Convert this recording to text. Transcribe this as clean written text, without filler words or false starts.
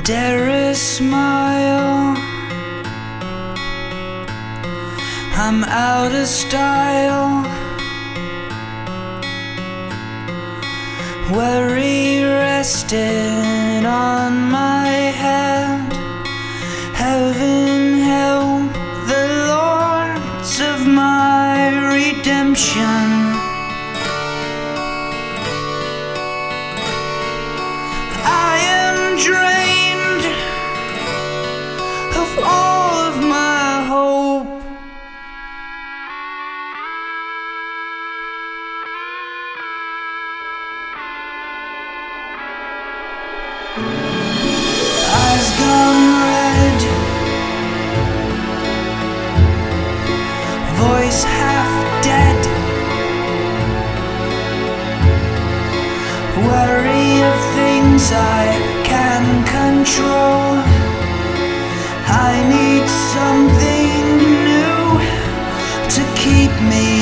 dare a smile. I'm out of style. Worry rested on my head. Heaven help the lords of my redemption. I am drained of all of my hope. Eyes gone red, voice half dead. Worry of things I can control. I need something new to keep me